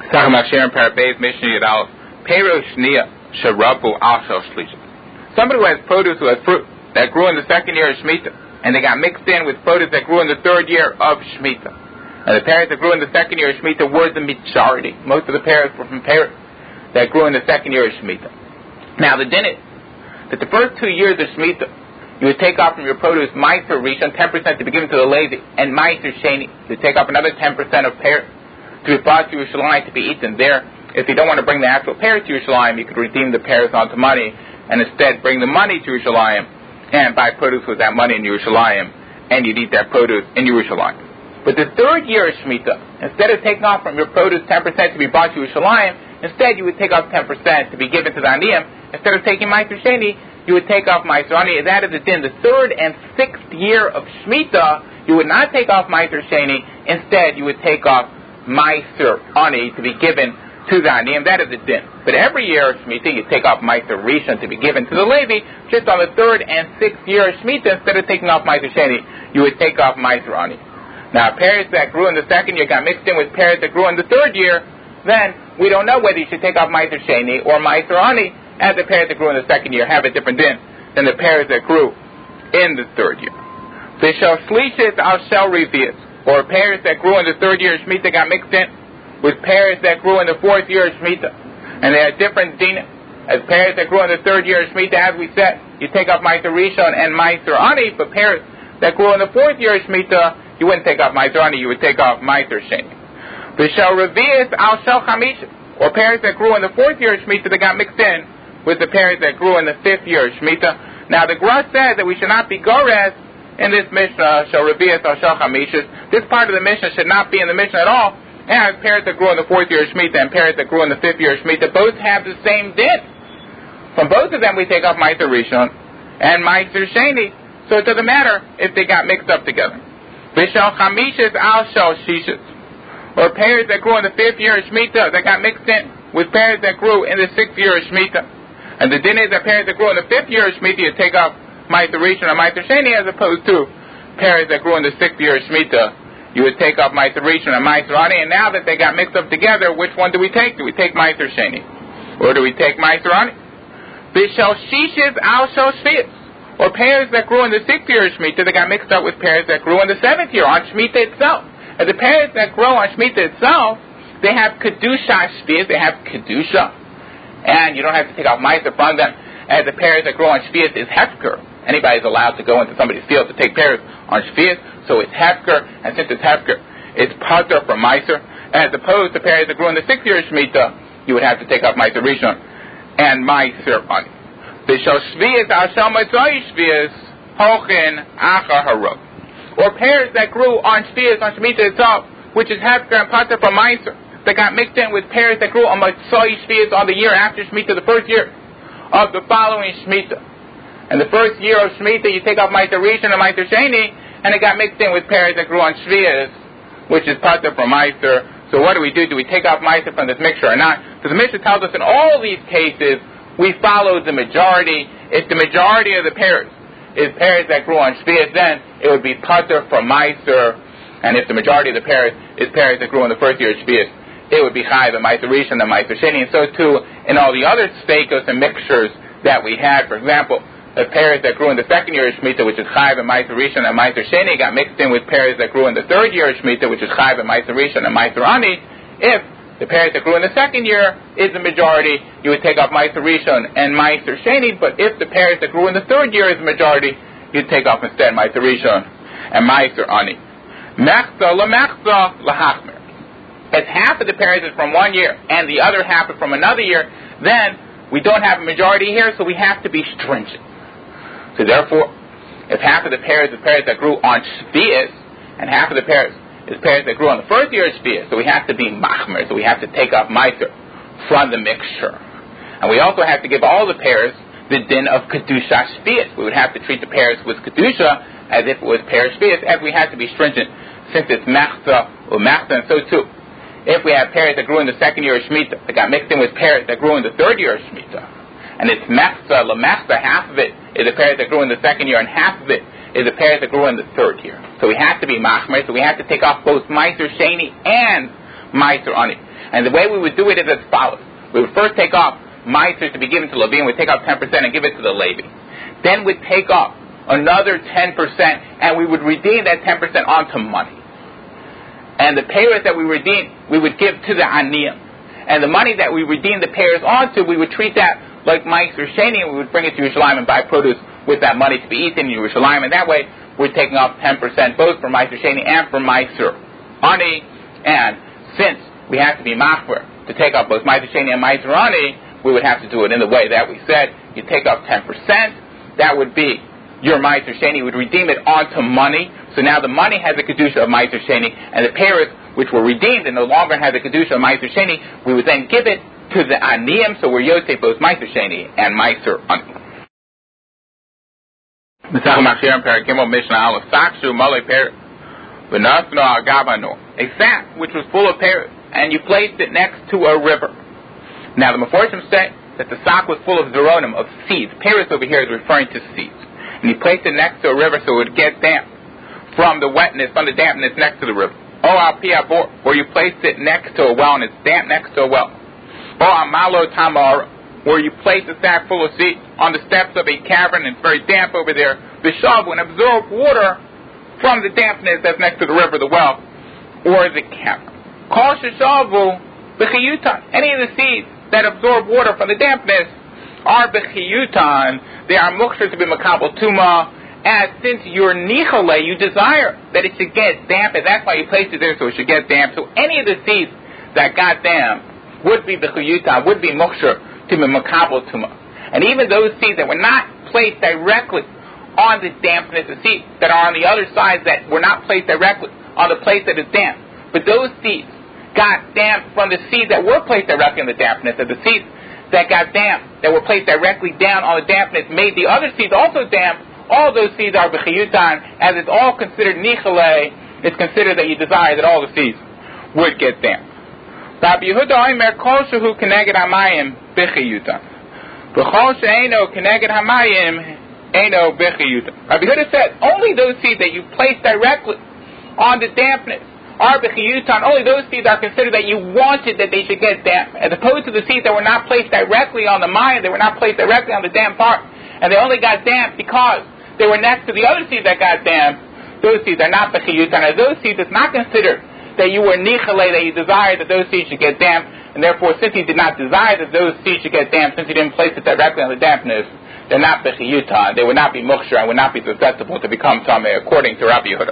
Talking about sharing Parabez Mishnah Yadal, Pero Shnia Sharabu Al Shlisha. Somebody who has produce, who has fruit that grew in the second year of Shemitah, and they got mixed in with produce that grew in the third year of Shemitah. And the pears that grew in the second year of Shemitah were the majority. Most of the pears were from pears that grew in the second year of Shemitah. Now the din is that the first 2 years of Shemitah, you would take off from your produce Meiser Rishon, 10% to be given to the Levi, and Meiser Sheni, you would take off another 10% of pears to be brought to Yerushalayim to be eaten there. If you don't want to bring the actual pears to Yerushalayim, you could redeem the pears onto money, and instead bring the money to Yerushalayim and buy produce with that money in Yerushalayim, and you'd eat that produce in Yerushalayim. But the third year of Shemitah, instead of taking off from your produce 10% to be brought to Yerushalayim, instead you would take off 10% to be given to the Aniyim. Instead of taking Meiser Sheni, you would take off Meiser Ani. That is the din. The third and sixth year of Shemitah, you would not take off Meiser Sheni. Instead, you would take off Meiser Ani to be given to the Aniyim. That is the din. But every year of Shemitah, you take off Meiser Rishon to be given to the Levi. Just on the third and sixth year of Shemitah, instead of taking off Meiser Sheni, you would take off Meiser Ani. Now, pears that grew in the second year got mixed in with pears that grew in the third year, then we don't know whether you should take off Meiser Sheni or Meiser Ani, as the pears that grew in the second year have a different din than the pears that grew in the third year. V'shel shlishis al shel revius, or pears that grew in the third year of Shemitah got mixed in with pears that grew in the fourth year of Shemitah, and they had different din. As pears that grew in the third year of Shemitah, as we said, you take off Meiser Rishon and Meiser Ani, but pears that grew in the fourth year of Shemitah, you wouldn't take off Meiser Ani, you would take off Meiser Sheni. V'shel revius al shel chamishis, or pears that grew in the fourth year of Shemitah that got mixed in with the pears that grew in the fifth year of Shemitah. Now the Gra says that we should not be gores in this Mishnah, shel revius or shel chamishis. This part of the Mishnah should not be in the Mishnah at all. And pears that grew in the fourth year of Shemitah and pears that grew in the fifth year of Shemitah both have the same din. From both of them we take off Meiser Rishon and Meiser Sheni, so it doesn't matter if they got mixed up together. V'shel chamishis al shel shishis, or pears that grew in the fifth year of Shemitah that got mixed in with pears that grew in the sixth year of Shemitah. And the din is that pears that grew in the fifth year of Shemitah, you take off Meiser Rishon or Meiser Sheni, as opposed to pears that grew in the sixth year of Shemitah, you would take off Meiser Rishon or Meiser Ani. And now that they got mixed up together, which one do we take? Do we take Meiser Sheni, or do we take Meiser Ani? V'shel shishis al shel shvius, or pears that grew in the sixth year of Shemitah that got mixed up with pears that grew in the seventh year on Shemitah itself. And the pears that grow on Shemitah itself, they have kedusha shvius, they have kedusha. And you don't have to take off Meiser from them, as the pears that grow on Shvius is Hefker. Anybody's allowed to go into somebody's field to take pears on Shvius, so it's Hefker, and since it's Hefker, it's Pater from Meiser, as opposed to pears that grew in the sixth year of Shemitah, you would have to take off Meiser Rishon and Meiser Ani. V'shel Shvius al shel Motzai Shvius hochin achar harot, or pears that grew on Shvius, on Shemitah itself, which is Hefker and Pater from Meiser, that got mixed in with pears that grew on Motzai Shvius on the year after Shemitah, the first year of the following Shemitah. And the first year of Shemitah, you take off Meiser Rishon and Meiser Sheni, and it got mixed in with pears that grew on Shvius, which is Pater from Meiser. So what do we do? Do we take off Meiser from this mixture or not? Because the Mishnah tells us in all these cases, we follow the majority. If the majority of the pears is pears that grew on Shvius, then it would be Pater from Meiser. And if the majority of the pears is pears that grew in the first year of Shvius, it would be Chai, the Meiser Rishon, and Meiser Sheni, and so too in all the other steakos and mixtures that we had. For example, the pears that grew in the second year of Shemitah, which is Chai, and Meiser Rishon, and Meiser Sheni, got mixed in with pears that grew in the third year of Shemitah, which is Chai, and Meiser Rishon, and Meiser Ani. If the pears that grew in the second year is the majority, you would take off Meiser Rishon and Meiser Sheni. But if the pears that grew in the third year is the majority, you'd take off instead Meiser Rishon and Meiser Ani. Mechza lemechza lahachmer. If half of the pears is from 1 year and the other half is from another year, then we don't have a majority here, so we have to be stringent. So therefore, if half of the pears is pears that grew on Shvius, and half of the pears is pears that grew on the first year of Shvius, so we have to be machmer, so we have to take off Meiser from the mixture. And we also have to give all the pears the din of Kedusha Shvius. We would have to treat the pears with Kedusha as if it was pear Shvius, as we have to be stringent, since it's machza or machza, and so too. If we have pears that grew in the second year of Shemitah, that got mixed in with pears that grew in the third year of Shemitah, and it's mechza lemechza, half of it is the pears that grew in the second year, and half of it is the pears that grew in the third year. So we have to be machmer, so we have to take off both Meiser Sheni and Meiser Ani. And the way we would do it is as follows. We would first take off Meiser to be given to Levi, and we'd take off 10% and give it to the Levi. Then we'd take off another 10%, and we would redeem that 10% onto money. And the payers that we redeem, we would give to the Aniyim. And the money that we redeem the payers onto, we would treat that like Meiser Sheni, and we would bring it to Yerushalayim and buy produce with that money to be eaten in Yerushalayim. And that way, we're taking off 10% both for Meiser Sheni and for Meiser Ani. And since we have to be machmer to take off both Meiser Sheni and Meiser Ani, we would have to do it in the way that we said. You take off 10%, that would be your Meiser Sheni. You would redeem it onto money. So now the money has the kedusha of Meiser Sheni, and the payers which were redeemed and no longer have the kedusha of Meiser Sheni, we would then give it to the Aniyim, so we're Yosef both Meiser Sheni and Meiser Ani. A sack which was full of pears, and you placed it next to a river. Now the Meforshim say that the sack was full of zeronim, of seeds. Pears over here is referring to seeds. And you placed it next to a river so it would get damp from the wetness, from the dampness next to the river. Or you placed it next to a well and it's damp next to a well. Or you placed a sack full of seeds on the steps of a cavern and it's very damp over there. Vishavu, and absorb water from the dampness that's next to the river, the well, or the cavern. Kol sheshavu b'chiyutan. Any of the seeds that absorb water from the dampness are b'chiyutan. They are mukshar to be makabel tuma. And since you're nichole, you desire that it should get damp, and that's why you placed it there, so it should get damp. So any of the seeds that got damp would be b'chiyutan, would be mukshar to be makabel tuma. And even those seeds that were not placed directly on the dampness, the seeds that are on the other side that were not placed directly on the place that is damp, but those seeds got damp from the seeds that were placed directly on the dampness, and the seeds that got damp, that were placed directly down on the dampness, made the other seeds also damp. All those seeds are b'chiyutan, as it's all considered nichale. It's considered that you desire that all the seeds would get damp. Rabbi Yehuda Omer kol shehu keneged hamayim b'chiyutan, v'chol she'eino keneged hamayim eino b'chiyutan. Rabbi Yehuda said only those seeds that you place directly on the dampness are b'chiyutan. Only those seeds are considered that you wanted that they should get damp, as opposed to the seeds that were not placed directly on the mayim, they were not placed directly on the damp part, and they only got damp because they were next to the other seeds that got damp. Those seeds are not b'chiyutan. As those seeds, it's not considered that you were nichale, that you desired that those seeds should get damp, and therefore, since you did not desire that those seeds should get damp, since you didn't place it directly on the dampness, they're not b'chiyutan. They would not be mukshar and would not be susceptible to become tameh, according to Rabbi Yehuda.